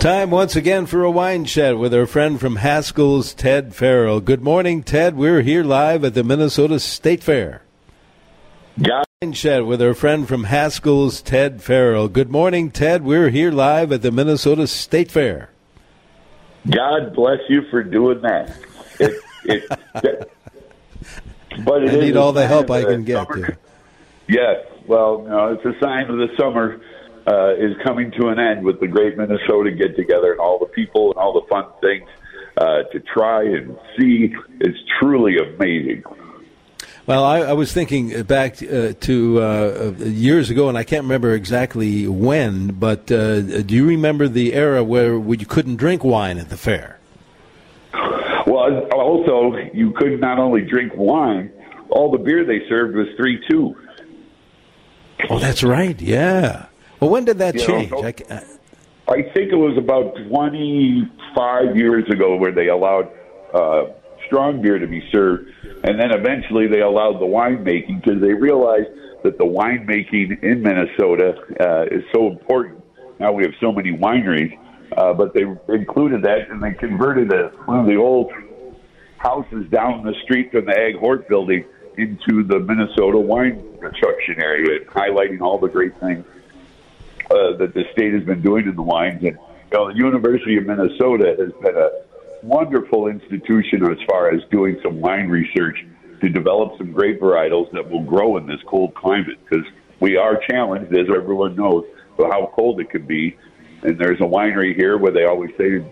Time once again for a wine chat with our friend from Haskell's, Ted Farrell. Good morning, Ted. We're here live at the Minnesota State Fair. Wine chat with our friend from Haskell's, Ted Farrell. Good morning, Ted. We're here live at the Minnesota State Fair. God bless you for doing that. But I need all the help I can get. Yes. Well, it's a sign of the summer is coming to an end with the Great Minnesota Get-Together and all the people and all the fun things to try and see. It's truly amazing. Well, I was thinking back to years ago, and I can't remember exactly when, but do you remember the era where you couldn't drink wine at the fair? Well, also, you could not only drink wine, all the beer they served was 3-2. Oh, that's right, yeah. Well, when did that change? I think it was about 25 years ago where they allowed strong beer to be served, and then eventually they allowed the winemaking because they realized that the winemaking in Minnesota is so important. Now we have so many wineries, but they included that, and they converted one of the old houses down the street from the Ag Hort building into the Minnesota wine production area, highlighting all the great things that the state has been doing in the wines. And the University of Minnesota has been a wonderful institution as far as doing some wine research to develop some great varietals that will grow in this cold climate, because we are challenged, as everyone knows, for how cold it can be. And there's a winery here where they always say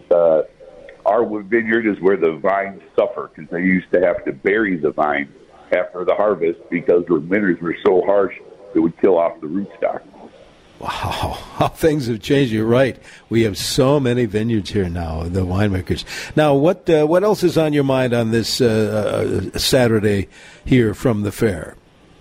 our vineyard is where the vines suffer, because they used to have to bury the vine after the harvest because the winters were so harsh it would kill off the rootstock. Wow, how things have changed. You're right. We have so many vineyards here now, the winemakers. Now, what else is on your mind on this Saturday here from the fair?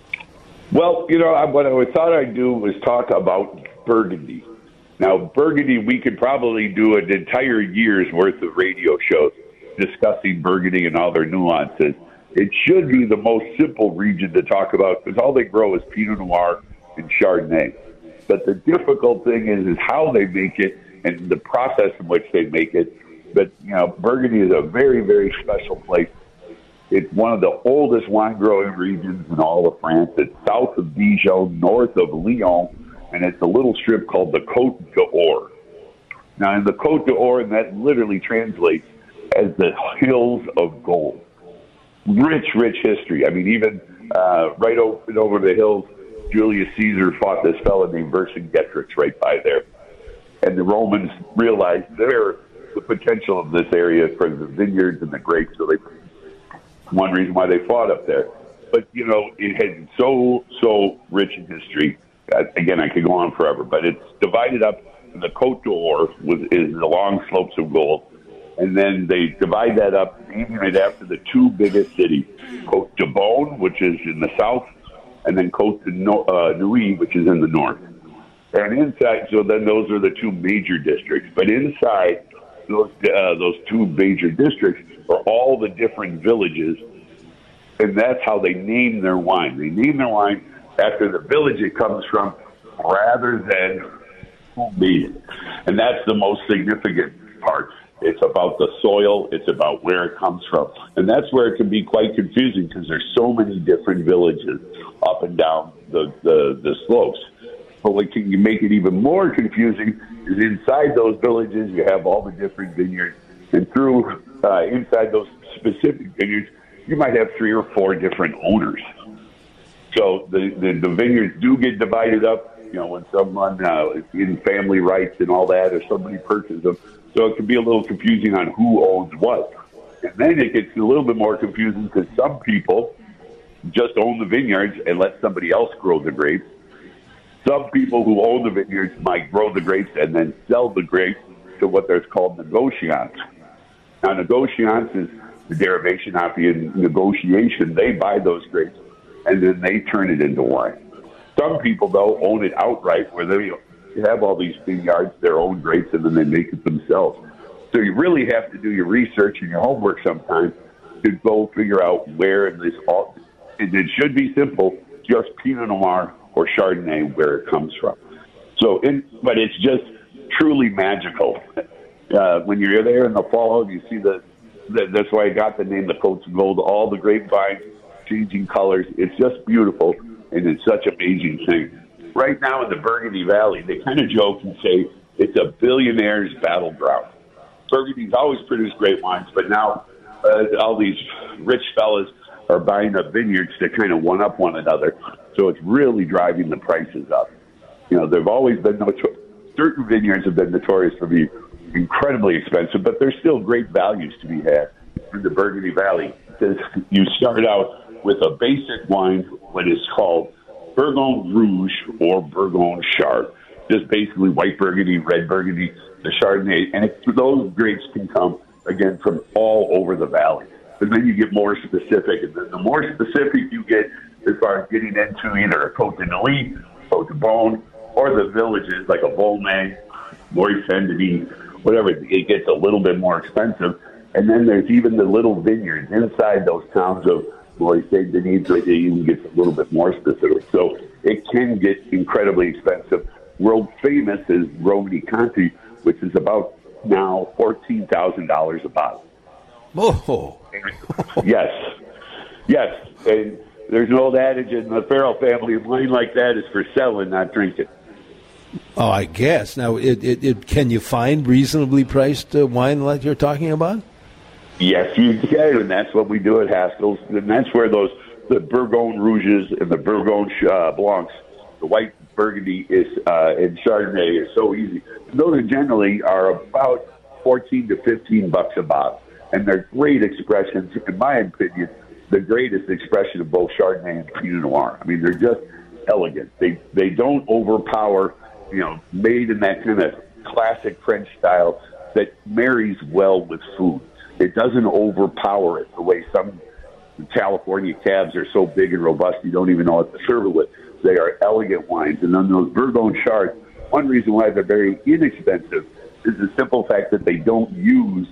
Well, what I thought I'd do was talk about Burgundy. Now, Burgundy, we could probably do an entire year's worth of radio shows discussing Burgundy and all their nuances. It should be the most simple region to talk about because all they grow is Pinot Noir and Chardonnay. But the difficult thing is how they make it and the process in which they make it. But, Burgundy is a very, very special place. It's one of the oldest wine-growing regions in all of France. It's south of Dijon, north of Lyon, and it's a little strip called the Côte d'Or. Now, in the Côte d'Or, and that literally translates as the hills of gold. Rich, rich history. I mean, even right over the hills, Julius Caesar fought this fellow named Vercingetorix right by there. And the Romans realized the potential of this area for the vineyards and the grapes. So one reason why they fought up there. But, it had so rich in history. Again, I could go on forever, but it's divided up. The Côte d'Or is the long slopes of gold. And then they divide that up, naming it after the two biggest cities, Côte de Beaune, which is in the south, and then Côte de Nuit, which is in the north. And inside, so then those are the two major districts. But inside those two major districts are all the different villages, and that's how they name their wine. They name their wine after the village it comes from rather than who made it. And that's the most significant part. It's about the soil. It's about where it comes from. And that's where it can be quite confusing because there's so many different villages up and down the slopes. But what can make it even more confusing is inside those villages, you have all the different vineyards. And through inside those specific vineyards, you might have 3 or 4 different owners. So the vineyards do get divided up, when someone in family rights and all that, or somebody purchases them. So it can be a little confusing on who owns what. And then it gets a little bit more confusing because some people just own the vineyards and let somebody else grow the grapes. Some people who own the vineyards might grow the grapes and then sell the grapes to what there's called negociants. Now, negociants is the derivation of the negotiation. They buy those grapes and then they turn it into wine. Some people, though, own it outright where they have all these vineyards, their own grapes, and then they make it themselves. So you really have to do your research and your homework sometimes to go figure out where this all. It should be simple, just Pinot Noir or Chardonnay where it comes from. But it's just truly magical. when you're there in the fall, you see that's why I got the name, the Coats of Gold. All the grapevines changing colors. It's just beautiful, and it's such an amazing thing. Right now in the Burgundy Valley, they kind of joke and say it's a billionaire's battleground. Burgundy's always produced great wines, but now all these rich fellas are buying up vineyards to kind of one-up one another. So it's really driving the prices up. You know, there've always been certain vineyards have been notorious for being incredibly expensive, but there's still great values to be had in the Burgundy Valley. Because you start out with a basic wine, what is called Bourgogne Rouge or Bourgogne Chard. Just basically white Burgundy, red Burgundy, the Chardonnay. And those grapes can come, again, from all over the valley. But then you get more specific. And the more specific you get as far as getting into either a Côte de Nuit, Côte de Beaune, or the villages like a Volnay, Maurice Saint-Denis, whatever, it gets a little bit more expensive. And then there's even the little vineyards inside those towns of Maurice Saint-Denis, so it even gets a little bit more specific. So it can get incredibly expensive. World famous is Romanée-Conti, which is about now $14,000 a bottle. Oh. Yes. And there's an old adage in the Farrell family, wine like that is for selling, not drinking. Oh, I guess. Now, can you find reasonably priced wine like you're talking about? Yes, you can, and that's what we do at Haskell's. And that's where the Bourgogne Rouges and the Bourgogne Blancs, the white Burgundy and Chardonnay is so easy. Those generally are about $14 to $15 a bottle, and they're great expressions. In my opinion, the greatest expression of both Chardonnay and Pinot Noir. I mean, they're just elegant. They don't overpower. You know, made in that kind of classic French style that marries well with food. It doesn't overpower it the way some California cabs are so big and robust you don't even know what to serve it with. They are elegant wines. And then those Bourgogne Chards, one reason why they're very inexpensive is the simple fact that they don't use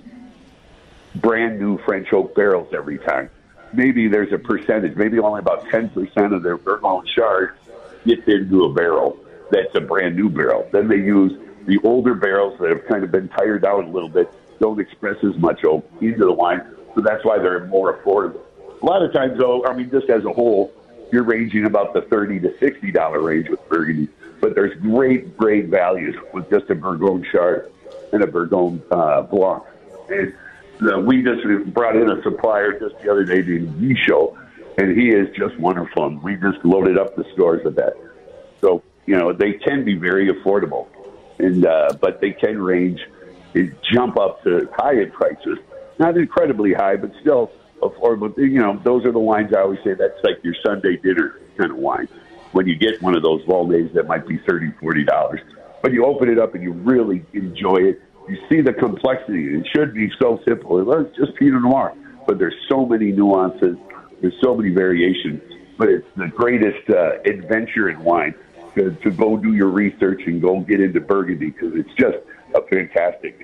brand new French oak barrels every time. Maybe there's a percentage, maybe only about 10% of their Bourgogne Chards gets into a barrel. That's a brand new barrel. Then they use the older barrels that have kind of been tired out a little bit, don't express as much oak into the wine, so that's why they're more affordable. A lot of times, though, I mean, just as a whole, you're ranging about the $30 to $60 range with Burgundy, but there's great values with just a Bourgogne Chard and a Bourgogne Blanc. And we just brought in a supplier just the other day named Michaud, and he is just wonderful. And we just loaded up the stores with that. So, you know, they can be very affordable, and but they can range, jump up to high in prices. Not incredibly high, but still affordable. You know, those are the wines I always say that's like your Sunday dinner kind of wine. When you get one of those Volnays that might be $30, $40, but you open it up and you really enjoy it. You see the complexity. It should be so simple. It's just Pinot Noir, but there's so many nuances. There's so many variations. But it's the greatest adventure in wine. To go do your research and go get into Burgundy, because it's just a fantastic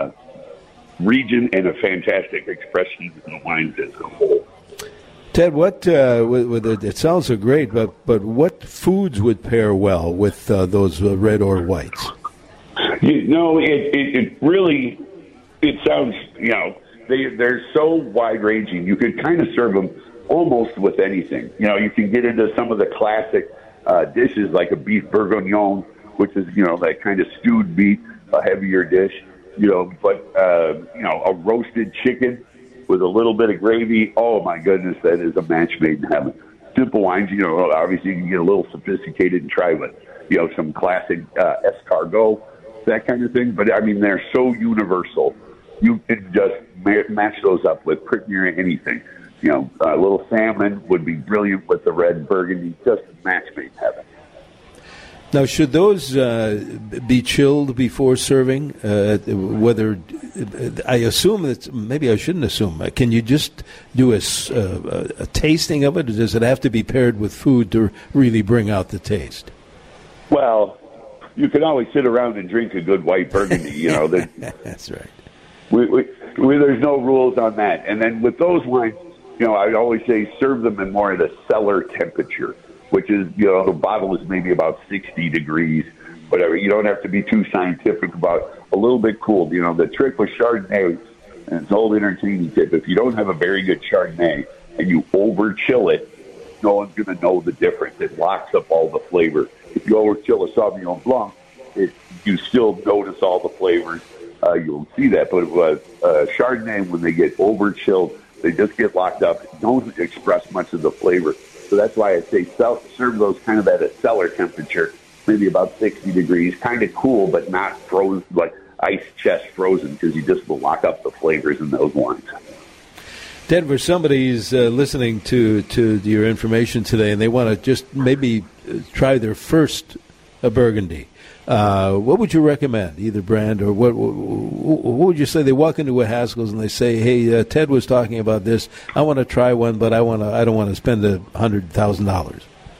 region and a fantastic expression of the wines as a whole. Ted, what it sounds so great, but what foods would pair well with those red or whites? You know, it really sounds, you know, they're so wide ranging. You could kind of serve them almost with anything. You know, you can get into some of the classic dishes like a beef bourguignon, which is, you know, that kind of stewed meat, a heavier dish, you know, but, you know, a roasted chicken with a little bit of gravy. Oh, my goodness, that is a match made in heaven. Simple wines, you know, obviously you can get a little sophisticated and try with, you know, some classic escargot, that kind of thing. But, I mean, they're so universal. You can just match those up with pretty near anything. You know, a little salmon would be brilliant with the red Burgundy, just a match made in heaven. Now, should those be chilled before serving? Whether I assume that maybe I shouldn't assume. Can you just do a tasting of it, or does it have to be paired with food to really bring out the taste? Well, you can always sit around and drink a good white Burgundy. You know, that's right. There's no rules on that. And then with those wines, you know, I always say serve them in more of the cellar temperature, which is, you know, the bottle is maybe about 60 degrees. whatever. You don't have to be too scientific about it. A little bit cool. You know, the trick with Chardonnay, and it's an old entertaining tip, if you don't have a very good Chardonnay and you over-chill it, no one's going to know the difference. It locks up all the flavor. If you over-chill a Sauvignon Blanc, you still notice all the flavors. You'll see that. But Chardonnay, when they get over-chilled, they just get locked up, don't express much of the flavor. So that's why I say serve those kind of at a cellar temperature, maybe about 60 degrees, kind of cool, but not frozen, like ice chest frozen, because you just will lock up the flavors in those wines. Ted, for somebody's listening to your information today and they want to just maybe try their first Burgundy, what would you recommend, either brand or what would you say? They walk into a Haskell's and they say, hey, Ted was talking about this. I want to try one, but I don't want to spend $100,000.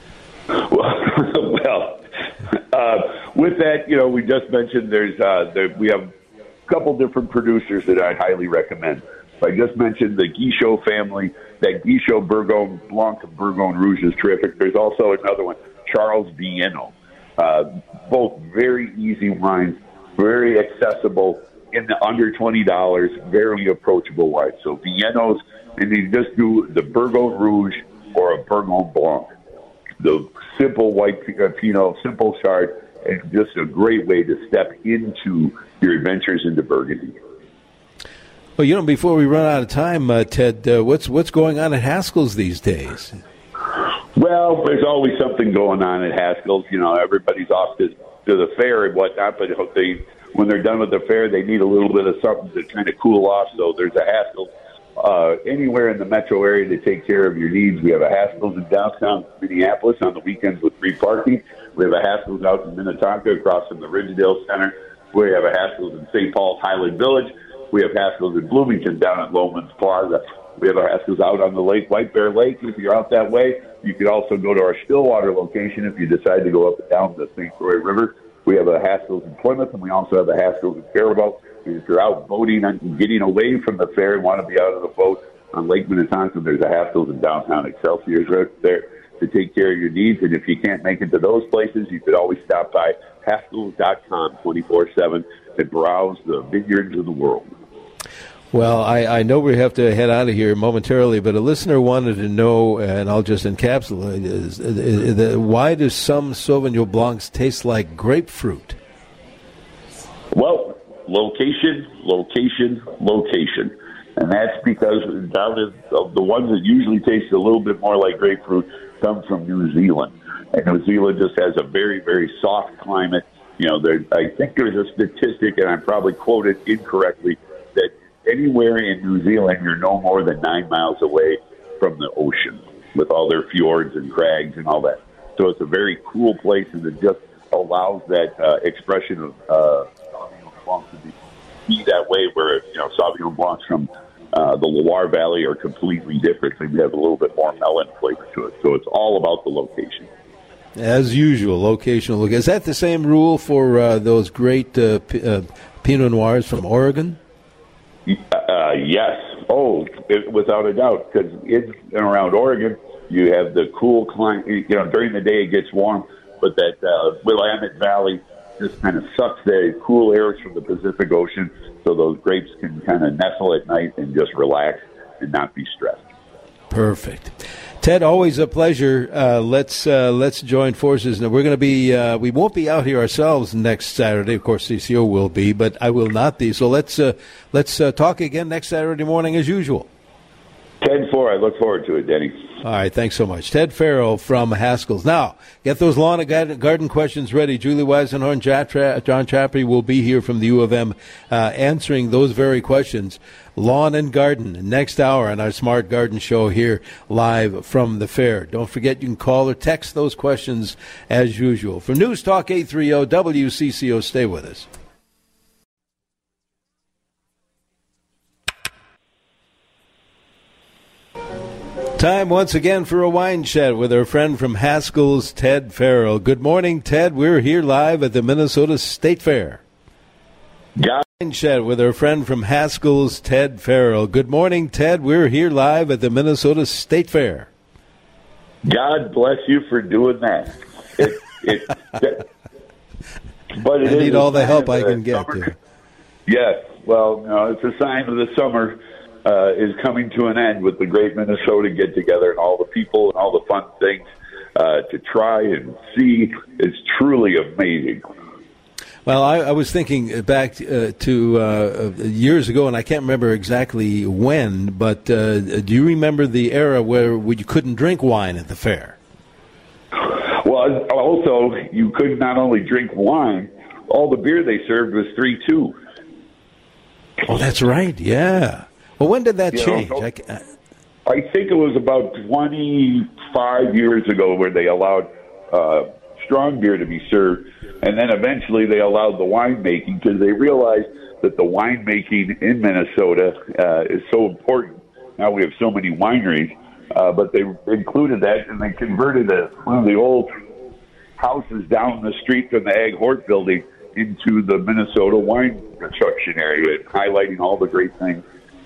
With that, you know, we just mentioned we have a couple different producers that I highly recommend. I just mentioned the Guichot family. That Guichot Bourgogne Blanc and Bourgogne Rouge is terrific. There's also another one, Charles Viano. Both very easy wines, very accessible, in the under $20, very approachable wines. So Vianos, and you just do the Bourgogne Rouge or a Bourgogne Blanc. The simple white Pinot, simple Chard, and just a great way to step into your adventures into Burgundy. Well, you know, before we run out of time, Ted, what's going on at Haskell's these days? Well, there's always something going on at Haskell's. You know, everybody's off to the fair and whatnot, but when they're done with the fair, they need a little bit of something to kind of cool off. So there's a Haskell's anywhere in the metro area to take care of your needs. We have a Haskell's in downtown Minneapolis on the weekends with free parking. We have a Haskell's out in Minnetonka across from the Ridgedale Center. We have a Haskell's in St. Paul's Highland Village. We have Haskell's in Bloomington down at Loman's Plaza. We have our Haskell's out on the lake, White Bear Lake. If you're out that way, you could also go to our Stillwater location if you decide to go up and down the St. Croix River. We have a Haskell's in Plymouth, and we also have a Haskell's in Faribault. And if you're out boating and getting away from the fair and want to be out of the boat on Lake Minnetonka, there's a Haskell's in downtown Excelsior right there to take care of your needs. And if you can't make it to those places, you could always stop by Haskells.com 24/7 and browse the vineyards of the world. Well, I know we have to head out of here momentarily, but a listener wanted to know, and I'll just encapsulate, why do some Sauvignon Blancs taste like grapefruit? Well, location. And that's because down in the ones that usually taste a little bit more like grapefruit come from New Zealand. And New Zealand just has a very, very soft climate. You know, I think there's a statistic, and I probably quoted incorrectly, that anywhere in New Zealand, you're no more than 9 miles away from the ocean with all their fjords and crags and all that. So it's a very cool place, and it just allows that expression of Sauvignon Blanc to be that way, where, you know, Sauvignon Blancs from the Loire Valley are completely different. They have a little bit more melon flavor to it. So it's all about the location. As usual, locational. Is that the same rule for those great Pinot Noirs from Oregon? Yes. Without a doubt, because in and around Oregon, you have the cool climate. You know, during the day it gets warm, but that Willamette Valley just kind of sucks the cool airs from the Pacific Ocean, so those grapes can kind of nestle at night and just relax and not be stressed. Perfect. Ted, always a pleasure. Let's join forces. Now, we're going to be, we won't be out here ourselves next Saturday. Of course, CCO will be, but I will not be. So let's talk again next Saturday morning as usual. 10-4. I look forward to it, Denny. All right, thanks so much. Ted Farrell from Haskell's. Now, get those lawn and garden questions ready. Julie Weisenhorn, John Chappie will be here from the U of M answering those very questions. Lawn and garden, next hour on our Smart Garden Show here live from the fair. Don't forget you can call or text those questions as usual. For News Talk 830 WCCO, stay with us. Time once again for a wine chat with our friend from Haskell's, Ted Farrell. Good morning, Ted. We're here live at the Minnesota State Fair. Wine chat with our friend from Haskell's, Ted Farrell. Good morning, Ted. We're here live at the Minnesota State Fair. God bless you for doing that. But I need all the help I can get. Yes. Well, it's a sign of the summer is coming to an end with the Great Minnesota Get-Together and all the people and all the fun things to try and see. It's truly amazing. Well, I was thinking back to years ago, and I can't remember exactly when, but do you remember the era where you couldn't drink wine at the fair? Well, also, you could not only drink wine, all the beer they served was 3-2. Oh, that's right, yeah. Well, when did that change? I think it was about 25 years ago where they allowed strong beer to be served, and then eventually they allowed the winemaking because they realized that the winemaking in Minnesota is so important. Now we have so many wineries, but they included that, and they converted one of the old houses down the street from the Ag Hort building into the Minnesota wine production area, highlighting all the great things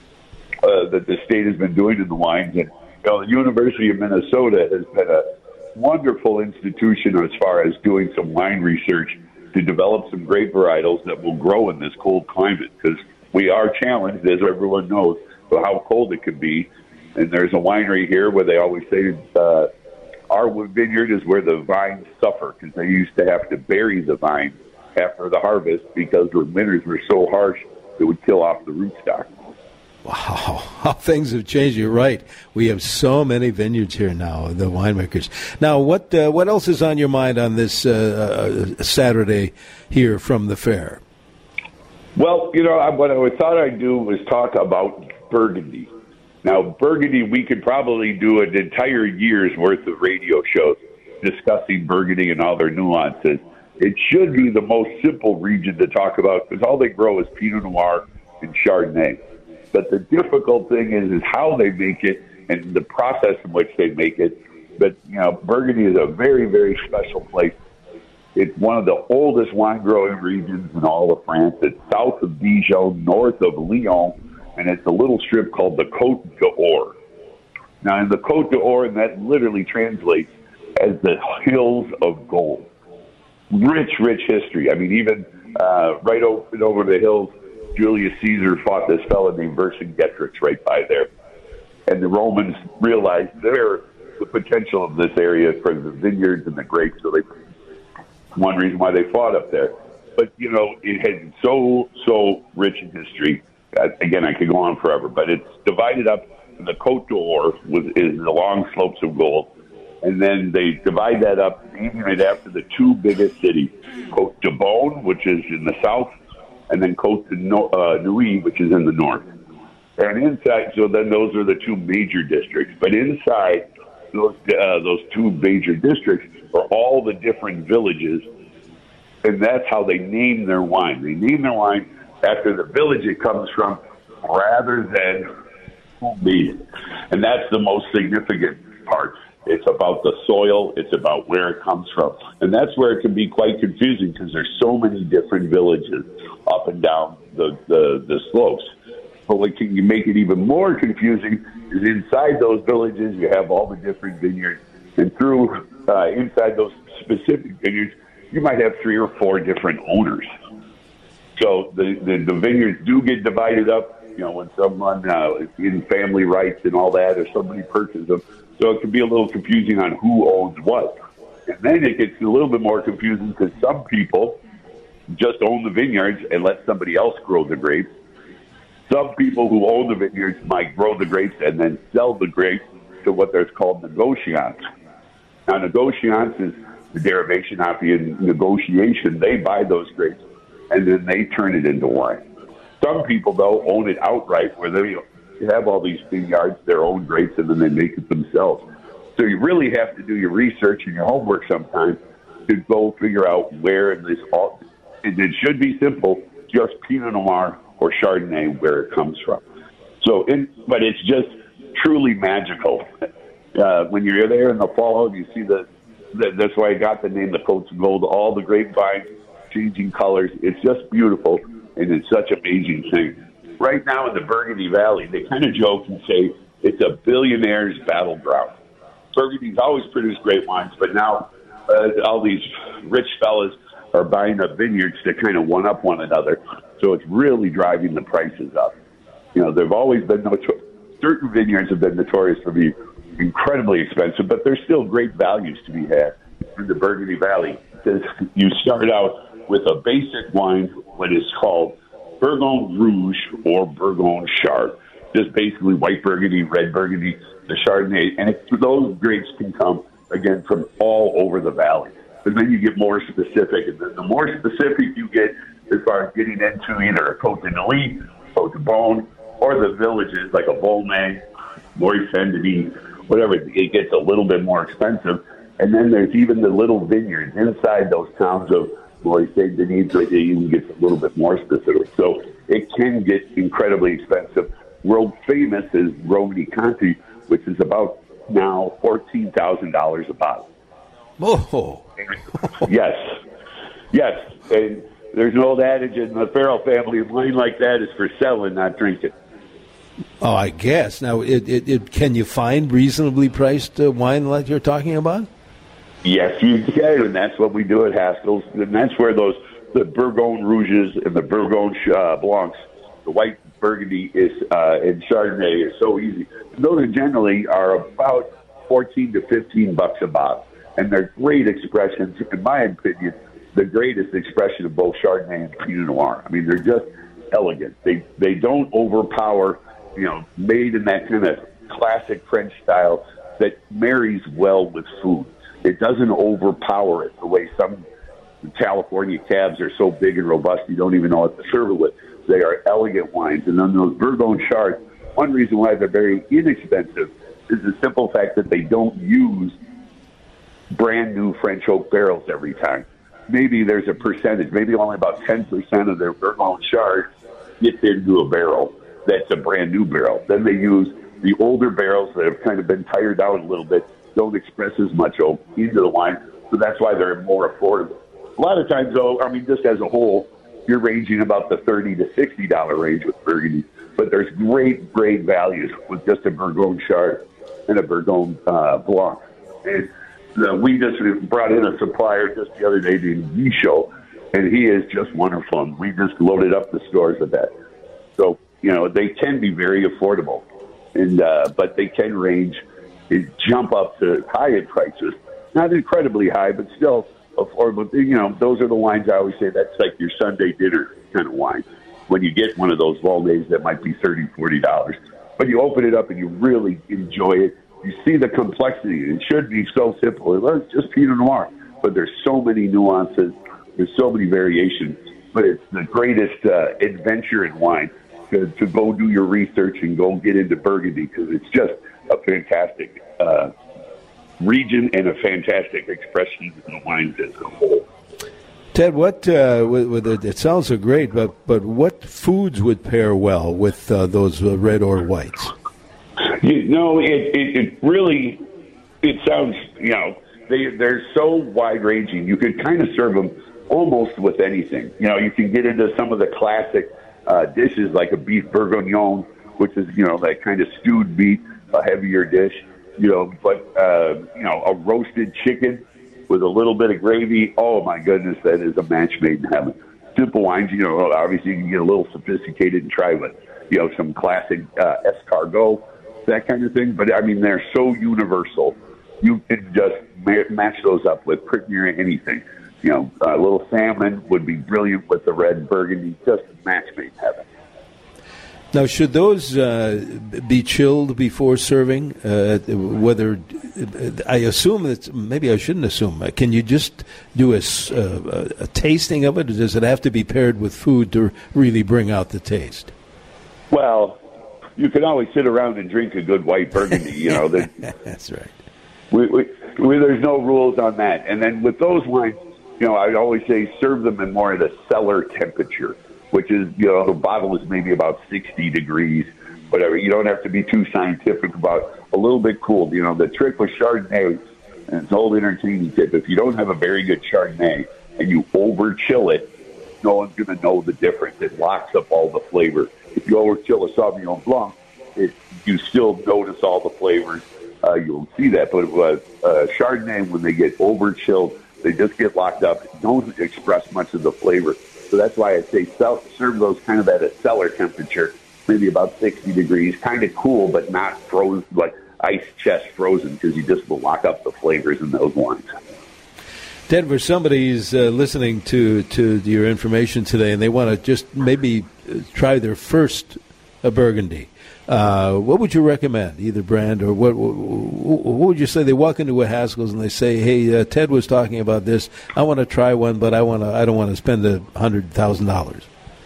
that the state has been doing in the wines. And the University of Minnesota has been a wonderful institution as far as doing some wine research to develop some great varietals that will grow in this cold climate, because we are challenged, as everyone knows, for how cold it can be. And there's a winery here where they always say our vineyard is where the vines suffer, because they used to have to bury the vine after the harvest because the winters were so harsh it would kill off the rootstock. Wow, how things have changed. You're right. We have so many vineyards here now, the winemakers. Now, what else is on your mind on this Saturday here from the fair? Well, what I thought I'd do was talk about Burgundy. Now, Burgundy, we could probably do an entire year's worth of radio shows discussing Burgundy and all their nuances. It should be the most simple region to talk about because all they grow is Pinot Noir and Chardonnay. But the difficult thing is how they make it and the process in which they make it. But, Burgundy is a very, very special place. It's one of the oldest wine-growing regions in all of France. It's south of Dijon, north of Lyon, and it's a little strip called the Côte d'Or. Now, in the Côte d'Or, that literally translates as the hills of gold. Rich, rich history. I mean, even right over the hills, Julius Caesar fought this fellow named Vercingetorix right by there. And the Romans realized the potential of this area for the vineyards and the grapes. So one reason why they fought up there. But, it had so rich in history. Again, I could go on forever, but it's divided up. The Côte d'Or is the long slopes of gold. And then they divide that up, naming it after the two biggest cities, Côte de Beaune, which is in the south, and then Côte de Nuit, which is in the north. And inside, so then those are the two major districts. But inside those two major districts are all the different villages, and that's how they name their wine. They name their wine after the village it comes from rather than who made it. And that's the most significant part. It's about the soil. It's about where it comes from. And that's where it can be quite confusing because there's so many different villages up and down the slopes. But what can you make it even more confusing is inside those villages, you have all the different vineyards. And through inside those specific vineyards, you might have 3 or 4 different owners. So the vineyards do get divided up, when someone in family rights and all that, or somebody purchases them. So it can be a little confusing on who owns what. And then it gets a little bit more confusing because some people just own the vineyards and let somebody else grow the grapes. Some people who own the vineyards might grow the grapes and then sell the grapes to what there's called negociants. Now, negociants is the derivation of the negotiation. They buy those grapes and then they turn it into wine. Some people, though, own it outright where they have all these vineyards, their own grapes, and then they make it themselves. So you really have to do your research and your homework sometimes to go figure out where this all. It should be simple, just Pinot Noir or Chardonnay where it comes from. But it's just truly magical. When you're there in the fall, you see that's why I got the name the Côte of Gold. All the grapevines changing colors. It's just beautiful, and it's such an amazing thing. Right now in the Burgundy Valley, they kind of joke and say it's a billionaire's battleground. Burgundy's always produced great wines, but now all these rich fellas are buying up vineyards to kind of one-up one another. So it's really driving the prices up. They've always been certain vineyards have been notorious for being incredibly expensive, but there's still great values to be had in the Burgundy Valley. Because you start out with a basic wine, what is called Bourgogne Rouge or Bourgogne Chard. Just basically white Burgundy, red Burgundy, the Chardonnay. And those grapes can come, again, from all over the valley. But then you get more specific. And the more specific you get as far as getting into either a Côte de Nuit, Côte de Beaune, or the villages like a Volnay, Moët-Saint-Denis, whatever, it gets a little bit more expensive. And then there's even the little vineyards inside those towns of Moët-Saint-Denis, so it even gets a little bit more specific. So it can get incredibly expensive. World famous is Romanée-Conti, which is about now $14,000 a bottle. Oh. Yes. And there's an old adage in the Farrell family, wine like that is for selling, not drinking. Oh, I guess. Now, can you find reasonably priced wine like you're talking about? Yes, you can, and that's what we do at Haskell's. And that's where the Bourgogne Rouges and the Bourgogne Blancs, the white Burgundy and Chardonnay is so easy. And those generally are about $14 to $15 a bottle, and they're great expressions. In my opinion, the greatest expression of both Chardonnay and Pinot Noir. I mean, they're just elegant. They don't overpower. Made in that kind of classic French style that marries well with food. It doesn't overpower it the way some California cabs are so big and robust you don't even know what to serve it with. They are elegant wines. And then those Bourgogne Chards, one reason why they're very inexpensive is the simple fact that they don't use brand new French oak barrels every time. Maybe there's a percentage, maybe only about 10% of their Bourgogne Chards gets into a barrel that's a brand new barrel. Then they use the older barrels that have kind of been tired out a little bit, don't express as much oak into the wine, so that's why they're more affordable. A lot of times, though, I mean, just as a whole, you're ranging about the $30 to $60 range with Burgundy, but there's great values with just a Bourgogne Chard and a Bourgogne Blanc. And we just brought in a supplier just the other day named Michaud, and he is just wonderful. And we just loaded up the stores with that. So, they can be very affordable, and but they can range and jump up to high in prices. Not incredibly high, but still affordable. Those are the wines I always say that's like your Sunday dinner kind of wine. When you get one of those Volnays that might be $30, $40, but you open it up and you really enjoy it. You see the complexity. It should be so simple. It's just Pinot Noir, but there's so many nuances. There's so many variations. But it's the greatest adventure in wine to go do your research and go get into Burgundy, because it's just a fantastic region and a fantastic expression of the wines as a whole. Ted, what it sounds so great, but what foods would pair well with those red or whites? It really sounds, they're so wide-ranging. You could kind of serve them almost with anything. You can get into some of the classic dishes like a beef bourguignon, which is, that kind of stewed meat, a heavier dish, but a roasted chicken with a little bit of gravy. Oh, my goodness, that is a match made in heaven. Simple wines, obviously you can get a little sophisticated and try with, some classic escargot, that kind of thing. But, I mean, they're so universal. You can just match those up with pretty near anything. A little salmon would be brilliant with the red Burgundy, just a match made in heaven. Now, should those be chilled before serving? Whether I assume that maybe I shouldn't assume. Can you just do a tasting of it, or does it have to be paired with food to really bring out the taste? Well, you can always sit around and drink a good white Burgundy. That's right. There's no rules on that. And then with those wines, I'd always say serve them in more of the cellar temperature, which is, the bottle is maybe about 60 degrees, whatever. You don't have to be too scientific about a little bit cooled. The trick with Chardonnay, and it's an old entertaining tip, if you don't have a very good Chardonnay and you over chill it, no one's going to know the difference. It locks up all the flavor. If you over chill a Sauvignon Blanc, you still notice all the flavors. You'll see that. But Chardonnay, when they get over chilled, They just get locked up, don't express much of the flavor. So that's why I say serve those kind of at a cellar temperature, maybe about 60 degrees, kind of cool, but not frozen, like ice chest frozen, because you just will lock up the flavors in those wines. Ted, for somebody's listening to your information today and they want to just maybe try their first Burgundy, what would you recommend, either brand, or what would you say? They walk into a Haskell's and they say, hey, Ted was talking about this. I want to try one, but I don't want to spend $100,000.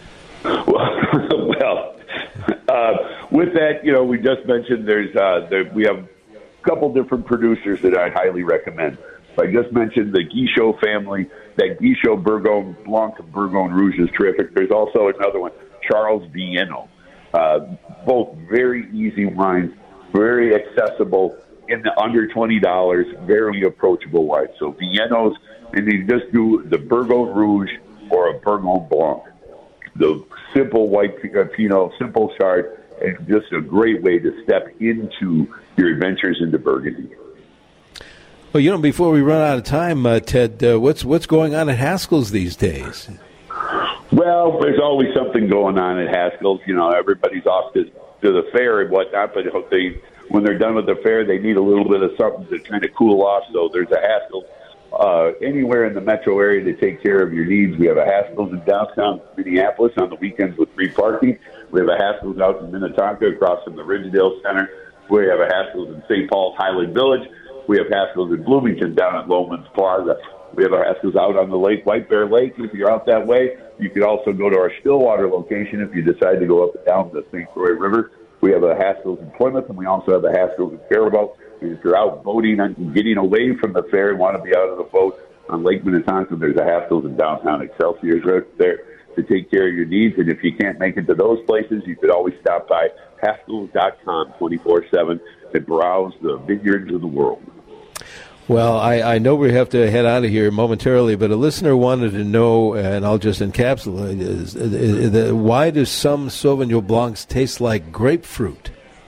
With that, we just mentioned we have a couple different producers that I highly recommend. I just mentioned the Guichot family. That Guichot Bourgogne Blanc and Bourgogne Rouge is terrific. There's also another one, Charles Viano. Both very easy wines, very accessible, in the under $20, very approachable wines. So Vianos, and you just do the Bourgogne Rouge or a Bourgogne Blanc. The simple white Pinot, simple Chard, and just a great way to step into your adventures into Burgundy. Well, before we run out of time, Ted, what's going on at Haskell's these days? Well, there's always something going on at Haskell's. Everybody's off to the fair and whatnot, but when they're done with the fair, they need a little bit of something to kind of cool off. So there's a Haskell's anywhere in the metro area to take care of your needs. We have a Haskell's in downtown Minneapolis on the weekends with free parking. We have a Haskell's out in Minnetonka across from the Ridgedale Center. We have a Haskell's in St. Paul's Highland Village. We have Haskell's in Bloomington down at Loman's Plaza. We have our Haskell's out on the lake, White Bear Lake. If you're out that way, you could also go to our Stillwater location if you decide to go up and down the St. Croix River. We have a Haskell's in Plymouth, and we also have a Haskell's in Faribault. If you're out boating and getting away from the fair and want to be out of the boat on Lake Minnetonka, there's a Haskell's in downtown Excelsior right there to take care of your needs. And if you can't make it to those places, you could always stop by Haskells.com 24/7 and browse the vineyards of the world. Well, I know we have to head out of here momentarily, but a listener wanted to know, and I'll just encapsulate, why do some Sauvignon Blancs taste like grapefruit?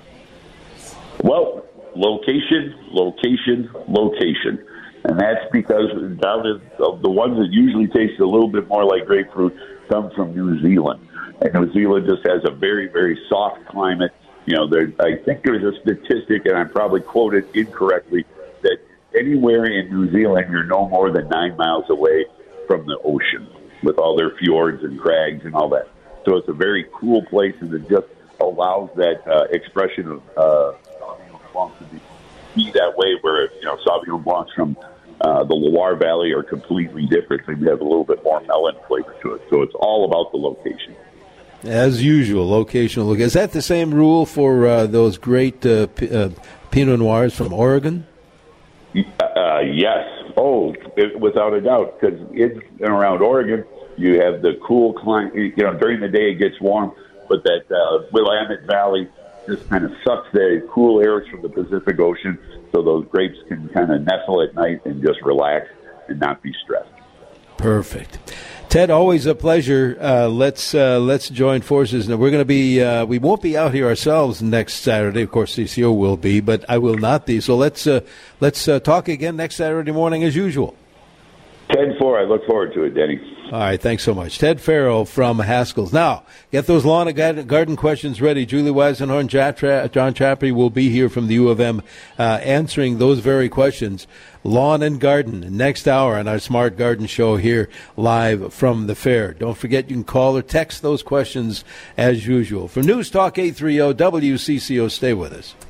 Well, location. And that's because the ones that usually taste a little bit more like grapefruit come from New Zealand. And New Zealand just has a very, very soft climate. I think there's a statistic, and I probably quoted incorrectly, that anywhere in New Zealand, you're no more than 9 miles away from the ocean with all their fjords and crags and all that. So it's a very cool place, and it just allows that expression of Sauvignon Blanc to be that way, where Sauvignon Blancs from the Loire Valley are completely different. They have a little bit more melon flavor to it. So it's all about the location. As usual, locational. Is that the same rule for those great Pinot Noirs from Oregon? Yes. Without a doubt, because in and around Oregon, you have the cool climate. During the day it gets warm, but that Willamette Valley just kind of sucks the cool airs from the Pacific Ocean, so those grapes can kind of nestle at night and just relax and not be stressed. Perfect. Ted, always a pleasure. Let's join forces. Now, we're going to be, we won't be out here ourselves next Saturday. Of course, CCO will be, but I will not be. So let's talk again next Saturday morning as usual. 10-4. I look forward to it, Denny. All right, thanks so much. Ted Farrell from Haskell's. Now, get those lawn and garden questions ready. Julie Weisenhorn, John Chappie will be here from the U of M answering those very questions. Lawn and garden, next hour on our Smart Garden Show here live from the fair. Don't forget, you can call or text those questions as usual. From News Talk 830 WCCO, stay with us.